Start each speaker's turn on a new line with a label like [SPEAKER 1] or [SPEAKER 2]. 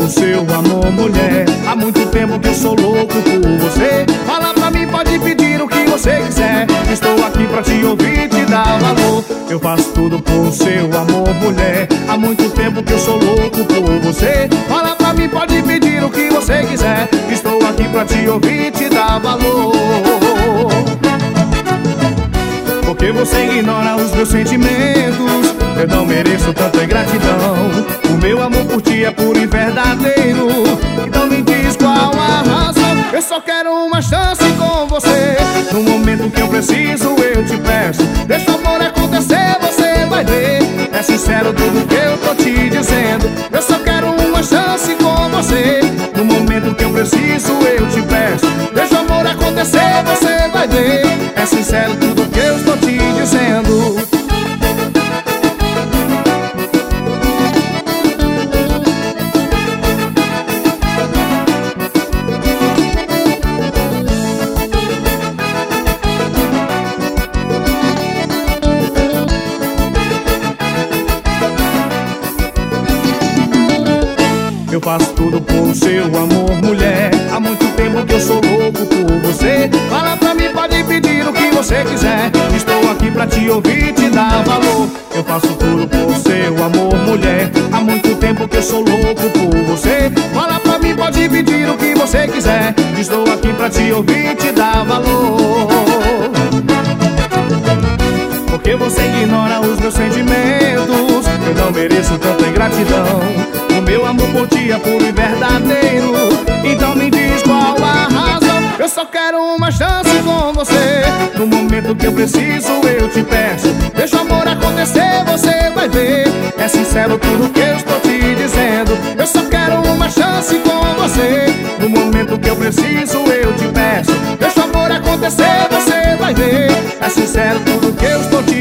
[SPEAKER 1] por seu amor, mulher. Há muito tempo que eu sou louco por você. Fala pra mim, pode pedir o que você quiser. Estou aqui pra te ouvir, te dar valor. Eu faço tudo por seu amor, mulher. Há muito tempo que eu sou louco por você. Fala pra mim, pode pedir o que você quiser. Estou aqui pra te ouvir, te dar valor. Porque você ignora os meus sentimentos. Eu não mereço tanta ingratidão. O meu amor por ti é puro e verdadeiro. Então me diz qual a razão. Eu só quero uma chance com você. No momento que eu preciso eu te peço. Deixa o amor acontecer, você vai ver. É sincero tudo que eu tô te dizendo. Eu só quero uma chance com você. No momento que eu preciso eu te peço. Deixa o amor acontecer, você vai ver. É sincero tudo que eu estou te dizendo. Eu faço tudo por seu amor, mulher. Há muito tempo que eu sou louco por você. Fala pra mim, pode pedir o que você quiser. Estou aqui pra te ouvir, te dar valor. Eu faço tudo por seu amor, mulher. Há muito tempo que eu sou louco por você. Fala pra mim, pode pedir o que você quiser. Estou aqui pra te ouvir, te dar valor. Porque você ignora os meus sentimentos. Eu não mereço tanta ingratidão. O meu amor por ti é puro e verdadeiro. Então me diz qual a razão. Eu só quero uma chance com você. No momento que eu preciso eu te peço. Deixa o amor acontecer, você vai ver. É sincero tudo que eu estou te dizendo. Eu só quero uma chance com você. No momento que eu preciso eu te peço. Deixa o amor acontecer, você vai ver. É sincero tudo que eu estou te